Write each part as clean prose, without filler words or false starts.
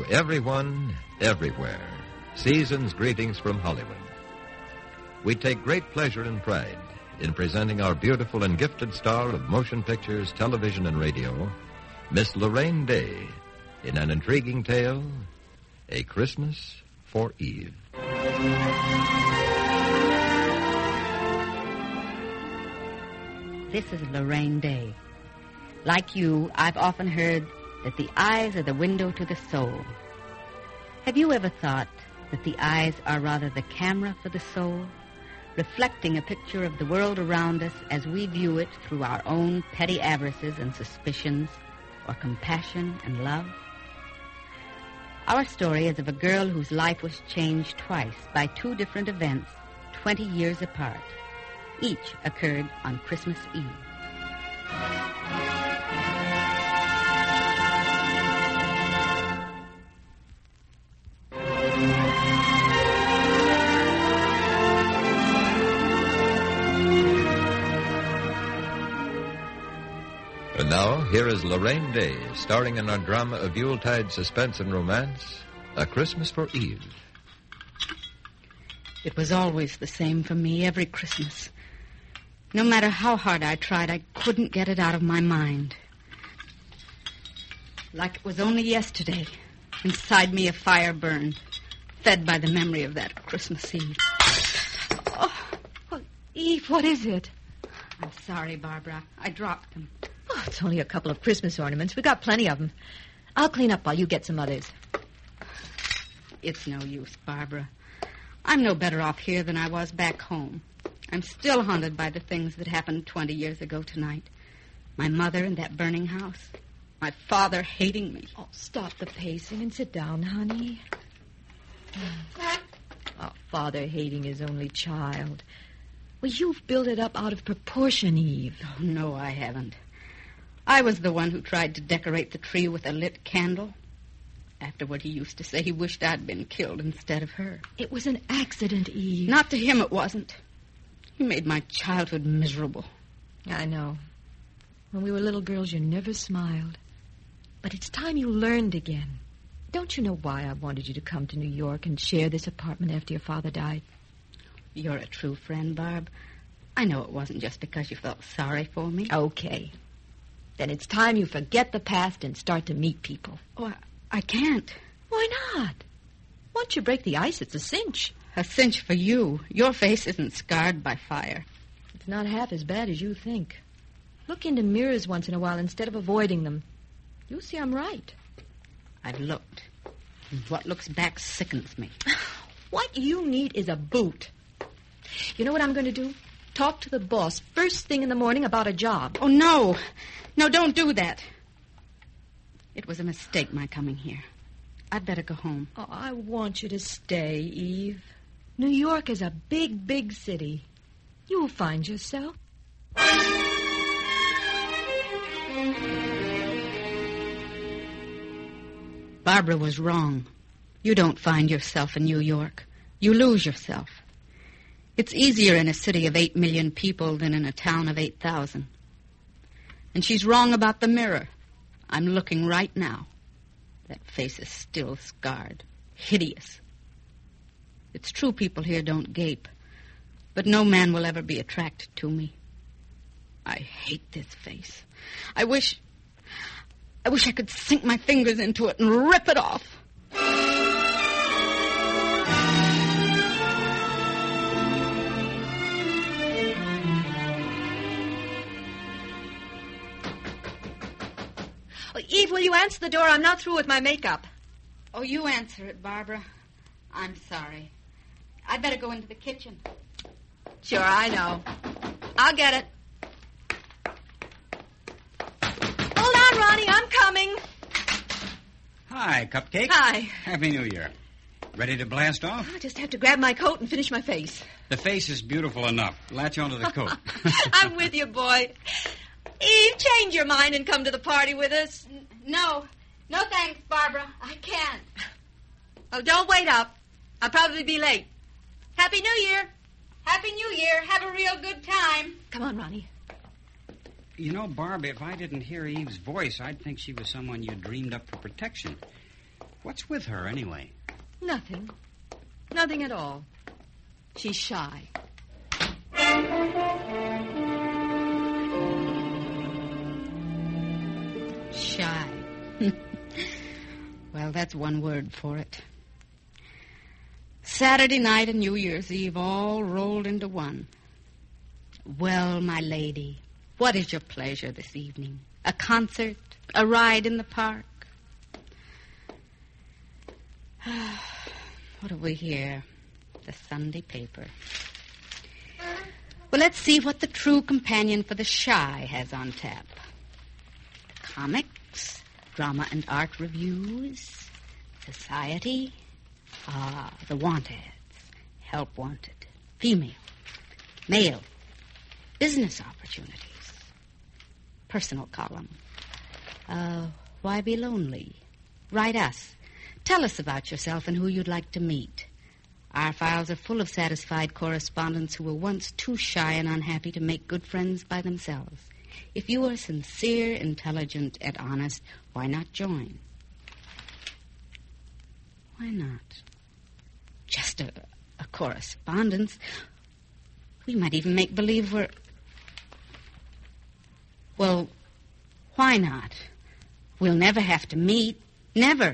everyone, everywhere. Season's greetings from Hollywood. We take great pleasure and pride in presenting our beautiful and gifted star of motion pictures, television, and radio, Miss Lorraine Day, in an intriguing tale, A Christmas for Eve. This is Lorraine Day. Like you, I've often heard that the eyes are the window to the soul. Have you ever thought that the eyes are rather the camera for the soul, reflecting a picture of the world around us as we view it through our own petty avarices and suspicions, or compassion and love? Our story is of a girl whose life was changed twice by two different events 20 years apart. Each occurred on Christmas Eve. And now, here is Lorraine Day, starring in our drama of Yuletide suspense and romance, A Christmas for Eve. It was always the same for me every Christmas. No matter how hard I tried, I couldn't get it out of my mind. Like it was only yesterday. Inside me a fire burned, fed by the memory of that Christmas Eve. Oh, Eve, what is it? I'm sorry, Barbara. I dropped them. Oh, it's only a couple of Christmas ornaments. We got plenty of them. I'll clean up while you get some others. It's no use, Barbara. I'm no better off here than I was back home. I'm still haunted by the things that happened 20 years ago tonight. My mother in that burning house. My father hating me. Oh, stop the pacing and sit down, honey. Oh, father hating his only child. Well, you've built it up out of proportion, Eve. Oh, no, I haven't. I was the one who tried to decorate the tree with a lit candle. Afterward, he used to say he wished I'd been killed instead of her. It was an accident, Eve. Not to him, it wasn't. He made my childhood miserable. I know. When we were little girls, you never smiled. But it's time you learned again. Don't you know why I wanted you to come to New York and share this apartment after your father died? You're a true friend, Barb. I know it wasn't just because you felt sorry for me. Okay. Then it's time you forget the past and start to meet people. Oh, I can't. Why not? Once you break the ice, it's a cinch. A cinch for you. Your face isn't scarred by fire. It's not half as bad as you think. Look into mirrors once in a while instead of avoiding them. You'll see I'm right. I've looked. And what looks back sickens me. What you need is a boot. You know what I'm going to do? Talk to the boss first thing in the morning about a job. Oh, no. No, don't do that. It was a mistake, my coming here. I'd better go home. Oh, I want you to stay, Eve. New York is a big, big city. You'll find yourself. Barbara was wrong. You don't find yourself in New York. You lose yourself. It's easier in a city of 8 million people than in a town of 8,000. And she's wrong about the mirror. I'm looking right now. That face is still scarred. Hideous. It's true people here don't gape. But no man will ever be attracted to me. I hate this face. I wish I could sink my fingers into it and rip it off. Eve, will you answer the door? I'm not through with my makeup. Oh, you answer it, Barbara. I'm sorry. I'd better go into the kitchen. Sure, I know. I'll get it. Hold on, Ronnie. I'm coming. Hi, Cupcake. Hi. Happy New Year. Ready to blast off? I just have to grab my coat and finish my face. The face is beautiful enough. Latch onto the coat. I'm with you, boy. Eve, change your mind and come to the party with us. No. No thanks, Barbara. I can't. Oh, don't wait up. I'll probably be late. Happy New Year. Happy New Year. Have a real good time. Come on, Ronnie. You know, Barb, if I didn't hear Eve's voice, I'd think she was someone you dreamed up for protection. What's with her, anyway? Nothing. Nothing at all. She's shy. Shy. Well, that's one word for it. Saturday night and New Year's Eve all rolled into one. Well, my lady, what is your pleasure this evening? A concert? A ride in the park? What have we here? The Sunday paper. Well, let's see what the true companion for the shy has on tap. Comics, drama and art reviews, society. The want ads. Help wanted. Female. Male. Business opportunities. Personal column. Why be lonely? Write us. Tell us about yourself and who you'd like to meet. Our files are full of satisfied correspondents who were once too shy and unhappy to make good friends by themselves. If you are sincere, intelligent, and honest, why not join? Why not? Just a correspondence. We might even make believe we're... Well, why not? We'll never have to meet. Never.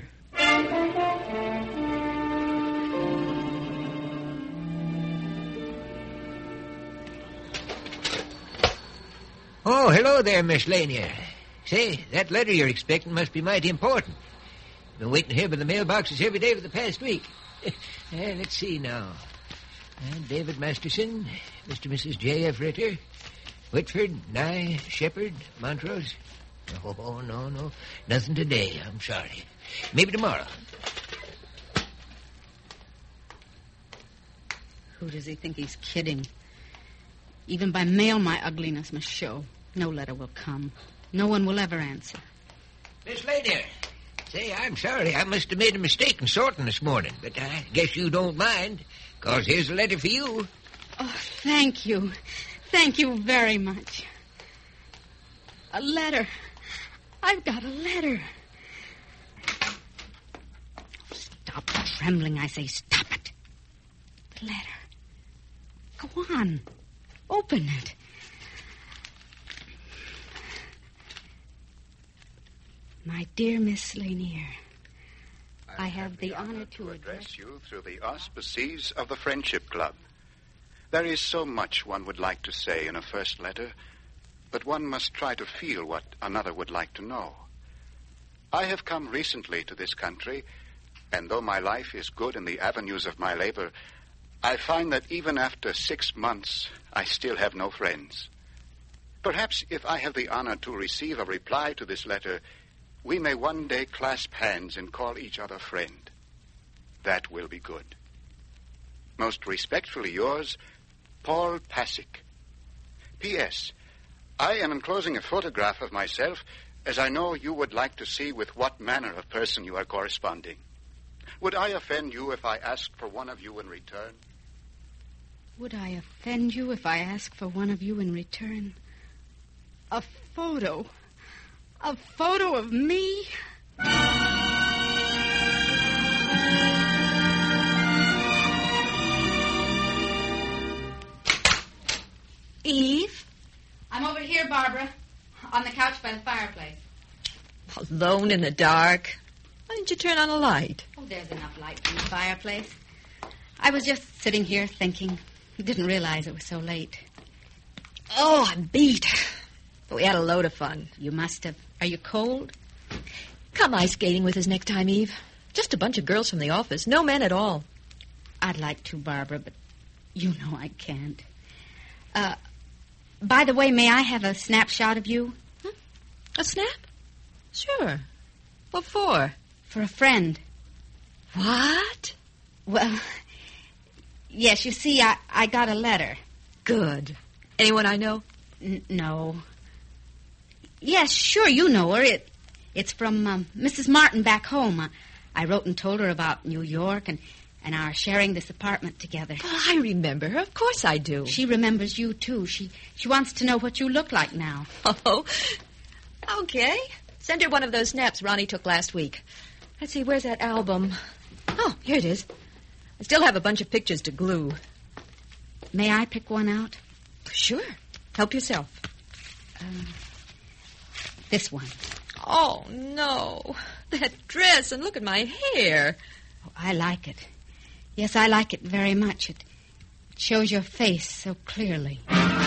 Oh, hello there, Miss Lanier. Say, that letter you're expecting must be mighty important. Been waiting here by the mailboxes every day for the past week. Let's see now. David Masterson, Mr. and Mrs. J.F. Ritter, Whitford, Nye, Shepherd, Montrose. Oh, no. Nothing today, I'm sorry. Maybe tomorrow. Who does he think he's kidding? Even by mail, my ugliness must show. No letter will come. No one will ever answer. Miss Lanier, say, I'm sorry. I must have made a mistake in sorting this morning, but I guess you don't mind, 'cause here's a letter for you. Oh, thank you. Thank you very much. A letter. I've got a letter. Stop trembling, I say. Stop it. The letter. Go on. Open it. My dear Miss Lanier, I have the honor to address you through the auspices of the Friendship Club. There is so much one would like to say in a first letter, but one must try to feel what another would like to know. I have come recently to this country, and though my life is good in the avenues of my labor, I find that even after 6 months, I still have no friends. Perhaps if I have the honor to receive a reply to this letter, we may one day clasp hands and call each other friend. That will be good. Most respectfully yours, Paul Pasick. P.S. I am enclosing a photograph of myself, as I know you would like to see with what manner of person you are corresponding. Would I offend you if I asked for one of you in return? Would I offend you if I asked for one of you in return? A photo. A photo of me? Eve? I'm over here, Barbara. On the couch by the fireplace. Alone in the dark? Why didn't you turn on a light? Oh, there's enough light from the fireplace. I was just sitting here thinking. Didn't realize it was so late. Oh, I'm beat. But we had a load of fun. You must have. Are you cold? Come ice skating with us next time, Eve. Just a bunch of girls from the office. No men at all. I'd like to, Barbara, but you know I can't. By the way, may I have a snapshot of you? A snap? Sure. What for? For a friend. What? Well, yes, you see, I got a letter. Good. Anyone I know? No. Yes, sure, you know her. It's from Mrs. Martin back home. I wrote and told her about New York and our sharing this apartment together. Oh, I remember her. Of course I do. She remembers you, too. She wants to know what you look like now. Oh, okay. Send her one of those snaps Ronnie took last week. Let's see, where's that album? Oh, here it is. I still have a bunch of pictures to glue. May I pick one out? Sure. Help yourself. This one. Oh, no. That dress, and look at my hair. Oh, I like it. Yes, I like it very much. It shows your face so clearly.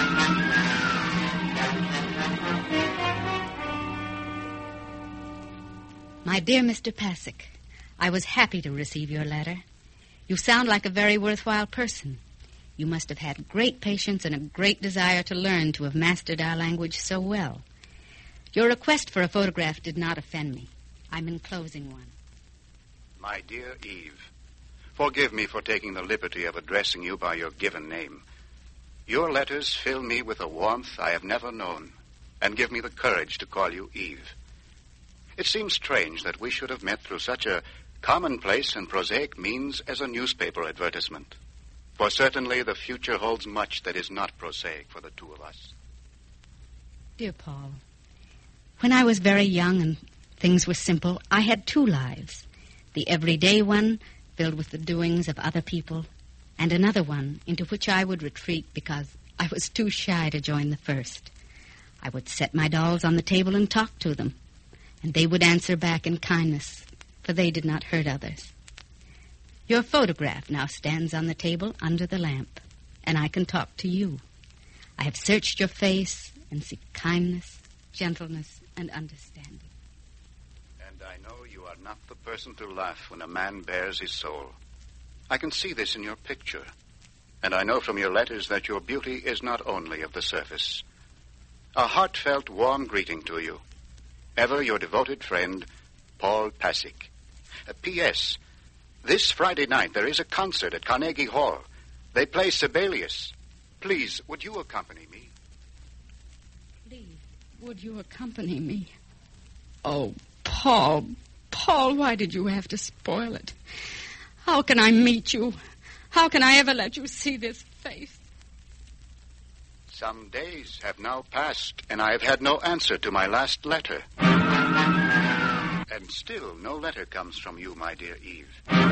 My dear Mr. Pasek, I was happy to receive your letter. You sound like a very worthwhile person. You must have had great patience and a great desire to learn to have mastered our language so well. Your request for a photograph did not offend me. I'm enclosing one. My dear Eve, forgive me for taking the liberty of addressing you by your given name. Your letters fill me with a warmth I have never known and give me the courage to call you Eve. It seems strange that we should have met through such a commonplace and prosaic means as a newspaper advertisement. For certainly the future holds much that is not prosaic for the two of us. Dear Paul, when I was very young and things were simple, I had two lives. The everyday one, filled with the doings of other people, and another one into which I would retreat because I was too shy to join the first. I would set my dolls on the table and talk to them, and they would answer back in kindness, for they did not hurt others. Your photograph now stands on the table under the lamp, and I can talk to you. I have searched your face and see kindness, gentleness, and understanding. And I know you are not the person to laugh when a man bares his soul. I can see this in your picture, and I know from your letters that your beauty is not only of the surface. A heartfelt, warm greeting to you. Ever your devoted friend, Paul Pasek. P.S. This Friday night there is a concert at Carnegie Hall. They play Sibelius. Please, would you accompany me? Please, would you accompany me? Oh, Paul, why did you have to spoil it? How can I meet you? How can I ever let you see this face? Some days have now passed, and I have had no answer to my last letter. And still no letter comes from you, my dear Eve.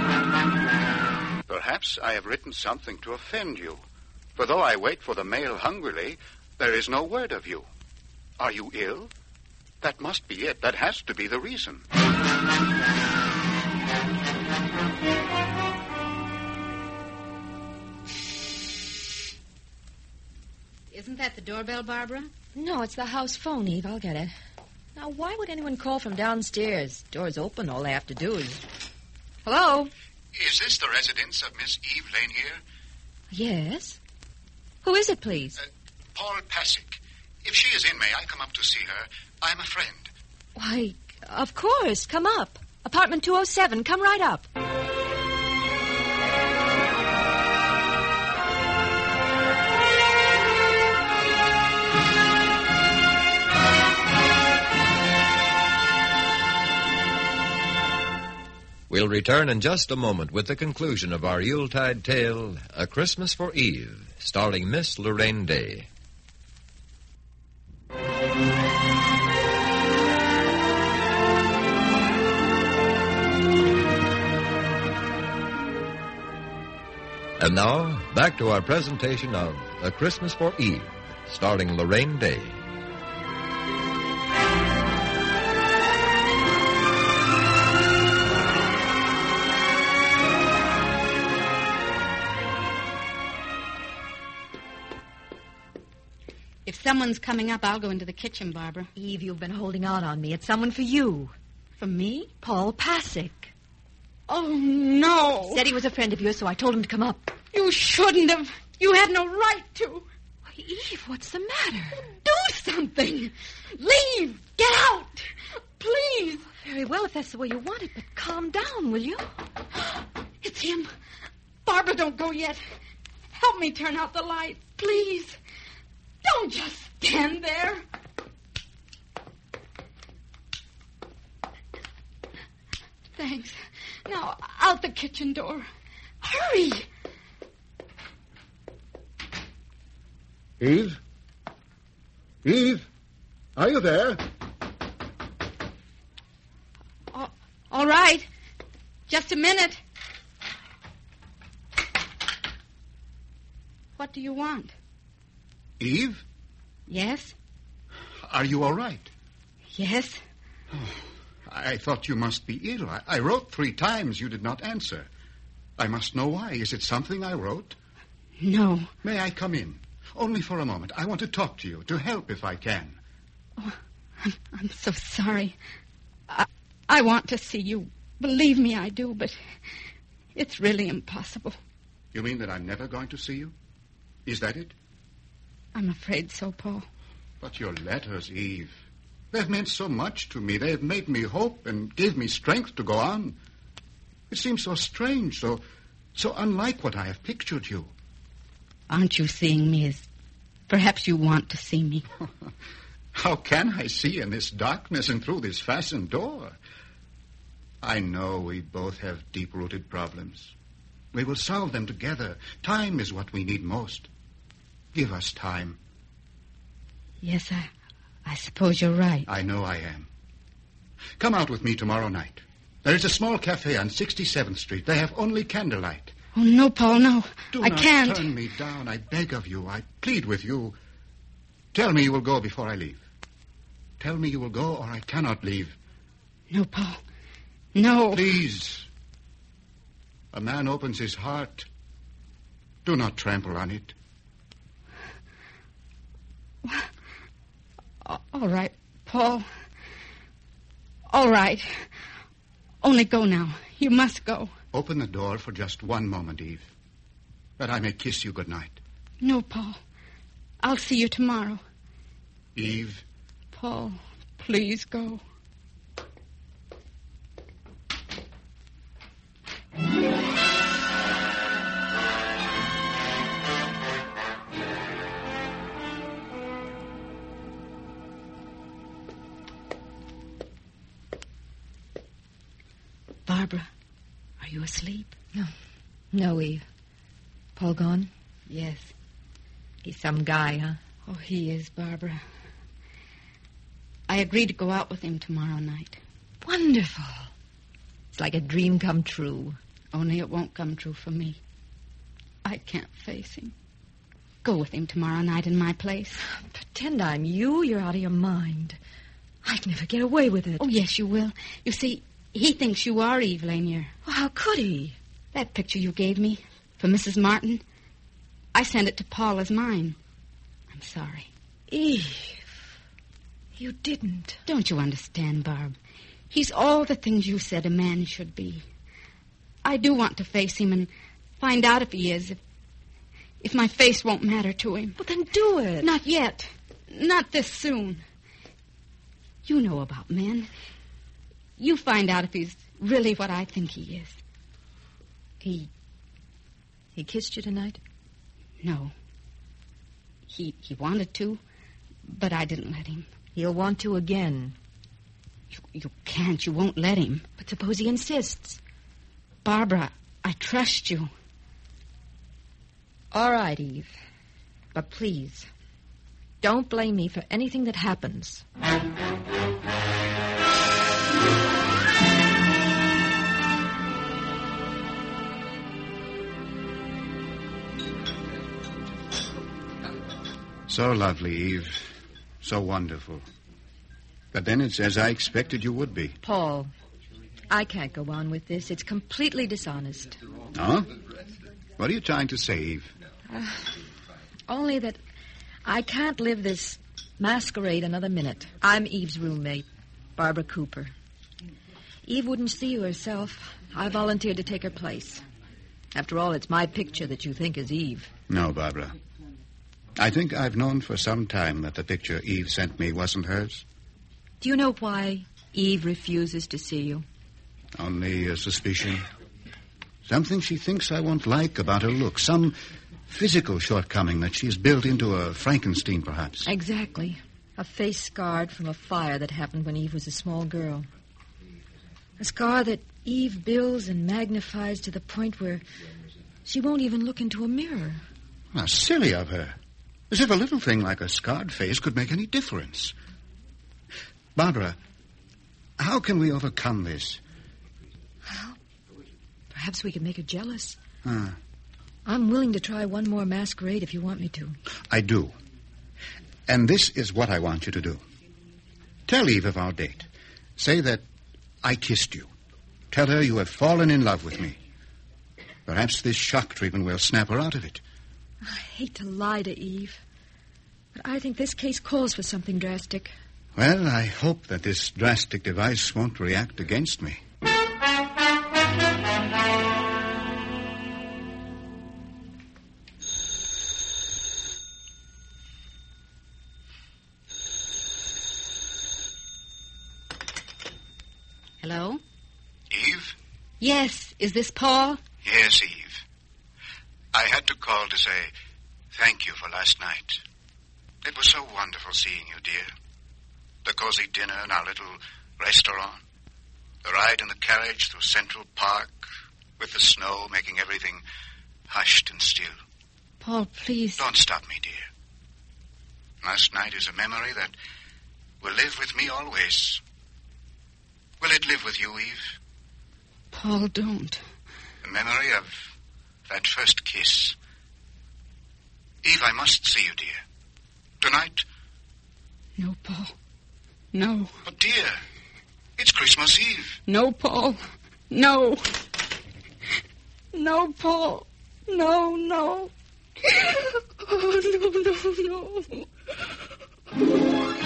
Perhaps I have written something to offend you, for though I wait for the mail hungrily, there is no word of you. Are you ill? That must be it. That has to be the reason. Isn't that the doorbell, Barbara? No, it's the house phone, Eve. I'll get it. Now, why would anyone call from downstairs? Door's open. All they have to do is... Hello? Is this the residence of Miss Eve Lanier? Yes. Who is it, please? Paul Pasek. If she is in, may I come up to see her? I'm a friend. Why, of course. Come up. Apartment 207. Come right up. We'll return in just a moment with the conclusion of our Yuletide tale, A Christmas for Eve, starring Miss Lorraine Day. And now, back to our presentation of A Christmas for Eve, starring Lorraine Day. If someone's coming up, I'll go into the kitchen, Barbara. Eve, you've been holding out on me. It's someone for you. For me? Paul Pasek. Oh, no. Said he was a friend of yours, so I told him to come up. You shouldn't have. You had no right to. Why, Eve, what's the matter? Do something. Leave. Get out. Please. Very well, if that's the way you want it, but calm down, will you? It's him. Barbara, don't go yet. Help me turn out the light, please. Don't just stand there. Thanks. Now, out the kitchen door. Hurry. Eve? Eve? Are you there? All right. Just a minute. What do you want? Eve, Yes? are you all right? Yes? I thought you must be ill. I wrote 3 times. You did not answer. I must know why. Is it something I wrote? No. May I come in? Only for a moment. I want to talk to you, to help if I can. Oh, I'm so sorry. I want to see you. Believe me, I do, but it's really impossible. You mean that I'm never going to see you? Is that it? I'm afraid so, Paul. But your letters, Eve, they've meant so much to me. They've made me hope and gave me strength to go on. It seems so strange, so unlike what I have pictured you. Aren't you seeing me as perhaps you want to see me? How can I see in this darkness and through this fastened door? I know we both have deep-rooted problems. We will solve them together. Time is what we need most. Give us time. Yes, I suppose you're right. I know I am. Come out with me tomorrow night. There is a small cafe on 67th Street. They have only candlelight. Oh, no, Paul, no. I can't. Do not turn me down. I beg of you. I plead with you. Tell me you will go before I leave. Tell me you will go or I cannot leave. No, Paul. No. Please. A man opens his heart. Do not trample on it. All right, Paul. All right. Only go now. You must go. Open the door for just one moment, Eve, that I may kiss you good night. No, Paul. I'll see you tomorrow. Eve. Paul, please go. Barbara, are you asleep? No, Eve. Paul gone? Yes. He's some guy, huh? Oh, he is, Barbara. I agreed to go out with him tomorrow night. Wonderful. It's like a dream come true. Only it won't come true for me. I can't face him. Go with him tomorrow night in my place. Pretend I'm you. You're out of your mind. I'd never get away with it. Oh, yes, you will. You see, he thinks you are Eve Lanier. Well, how could he? That picture you gave me for Mrs. Martin, I sent it to Paul as mine. I'm sorry. Eve, you didn't. Don't you understand, Barb? He's all the things you said a man should be. I do want to face him and find out if he is, if my face won't matter to him. Well, then do it. Not yet. Not this soon. You know about men. You find out if he's really what I think he is. He kissed you tonight? No. He wanted to, but I didn't let him. He'll want to again. You can't. You won't let him. But suppose he insists. Barbara, I trust you. All right, Eve. But please, don't blame me for anything that happens. So lovely, Eve. So wonderful. But then it's as I expected you would be. Paul, I can't go on with this. It's completely dishonest. Huh? What are you trying to say, Eve? Only that I can't live this masquerade another minute. I'm Eve's roommate, Barbara Cooper. Eve wouldn't see you herself. I volunteered to take her place. After all, it's my picture that you think is Eve. No, Barbara. I think I've known for some time that the picture Eve sent me wasn't hers. Do you know why Eve refuses to see you? Only a suspicion. Something she thinks I won't like about her look. Some physical shortcoming that she's built into a Frankenstein, perhaps. Exactly. A face scarred from a fire that happened when Eve was a small girl. A scar that Eve builds and magnifies to the point where she won't even look into a mirror. How silly of her. As if a little thing like a scarred face could make any difference. Barbara, how can we overcome this? Perhaps we could make her jealous. Huh. I'm willing to try one more masquerade if you want me to. I do. And this is what I want you to do. Tell Eve of our date. Say that I kissed you. Tell her you have fallen in love with me. Perhaps this shock treatment will snap her out of it. I hate to lie to Eve, but I think this case calls for something drastic. Well, I hope that this drastic device won't react against me. Hello? Eve? Yes, is this Paul? Yes, Eve. I had to call to say thank you for last night. It was so wonderful seeing you, dear. The cozy dinner in our little restaurant. The ride in the carriage through Central Park with the snow making everything hushed and still. Paul, please. Don't stop me, dear. Last night is a memory that will live with me always. Will it live with you, Eve? Paul, don't. The memory of that first kiss. Eve, I must see you, dear. Tonight? No, Paul. No. But, dear, it's Christmas Eve. No, Paul. No. No, Paul. No, no. Oh, no, no, no.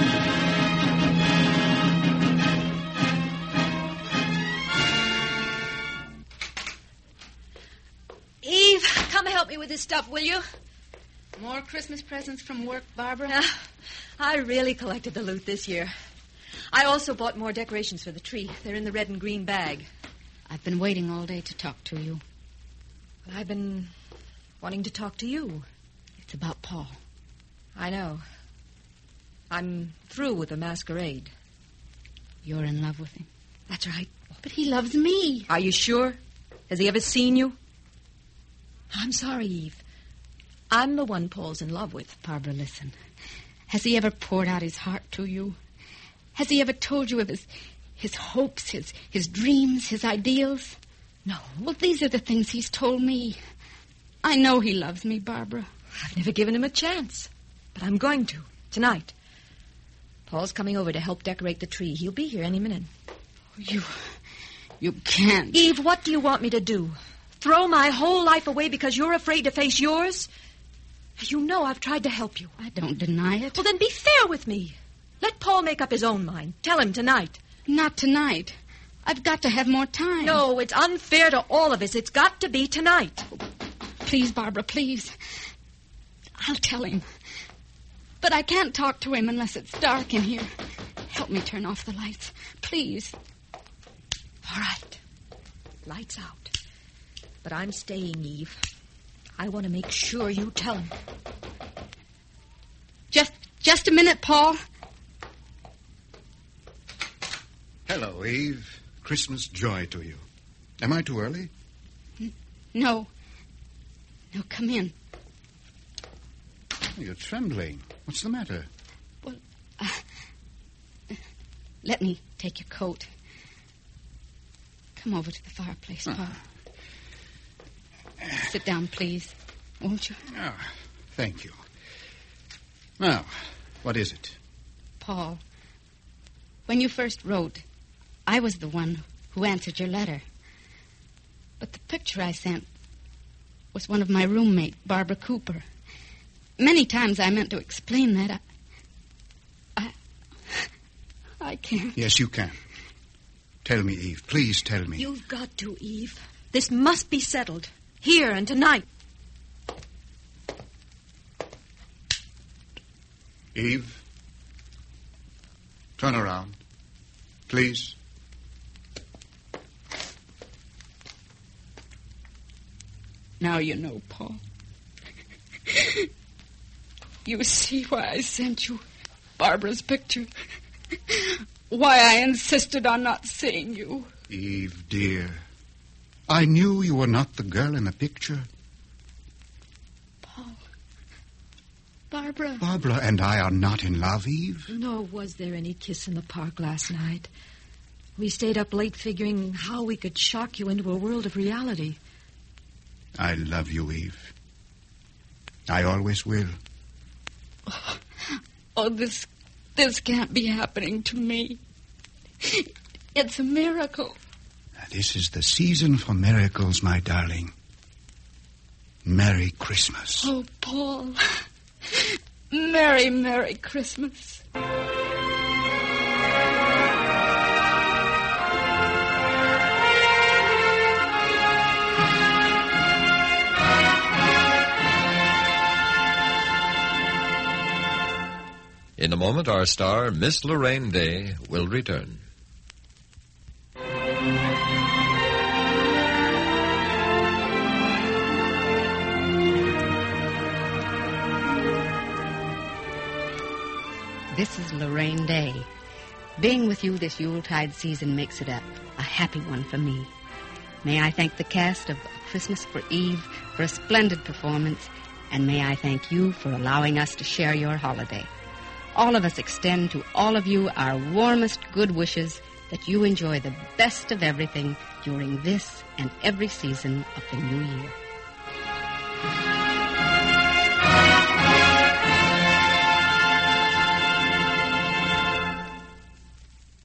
Eve, come help me with this stuff, will you? More Christmas presents from work, Barbara? I really collected the loot this year. I also bought more decorations for the tree. They're in the red and green bag. I've been waiting all day to talk to you. But I've been wanting to talk to you. It's about Paul. I know. I'm through with the masquerade. You're in love with him? That's right. But he loves me. Are you sure? Has he ever seen you? I'm sorry, Eve. I'm the one Paul's in love with. Barbara, listen. Has he ever poured out his heart to you? Has he ever told you of his hopes, his dreams, his ideals? No. Well, these are the things he's told me. I know he loves me, Barbara. I've never given him a chance. But I'm going to, tonight. Paul's coming over to help decorate the tree. He'll be here any minute. You can't. Eve, what do you want me to do? Throw my whole life away because you're afraid to face yours? You know I've tried to help you. I don't deny it. Well, then be fair with me. Let Paul make up his own mind. Tell him tonight. Not tonight. I've got to have more time. No, it's unfair to all of us. It's got to be tonight. Please, Barbara, please. I'll tell him. But I can't talk to him unless it's dark in here. Help me turn off the lights. Please. All right. Lights out. But I'm staying, Eve. I want to make sure you tell him. Just a minute, Paul. Hello, Eve. Christmas joy to you. Am I too early? No. No, come in. You're trembling. What's the matter? Well, let me take your coat. Come over to the fireplace, Paul. Sit down, please. Won't you? Oh, thank you. Now, what is it? Paul, when you first wrote, I was the one who answered your letter. But the picture I sent was one of my roommate, Barbara Cooper. Many times I meant to explain that. I can't. Yes, you can. Tell me, Eve. Please tell me. You've got to, Eve. This must be settled. Here and tonight. Eve, turn around. Please. Now you know, Paul. You see why I sent you Barbara's picture. Why I insisted on not seeing you. Eve, dear, I knew you were not the girl in the picture. Paul. Barbara. Barbara and I are not in love, Eve. Nor was there any kiss in the park last night. We stayed up late figuring how we could shock you into a world of reality. I love you, Eve. I always will. Oh, this can't be happening to me. It's a miracle. This is the season for miracles, my darling. Merry Christmas. Oh, Paul. Merry, Merry Christmas. In a moment, our star, Miss Lorraine Day, will return. This is Lorraine Day. Being with you this Yuletide season makes it a happy one for me. May I thank the cast of Christmas for Eve for a splendid performance, and may I thank you for allowing us to share your holiday. All of us extend to all of you our warmest good wishes that you enjoy the best of everything during this and every season of the new year.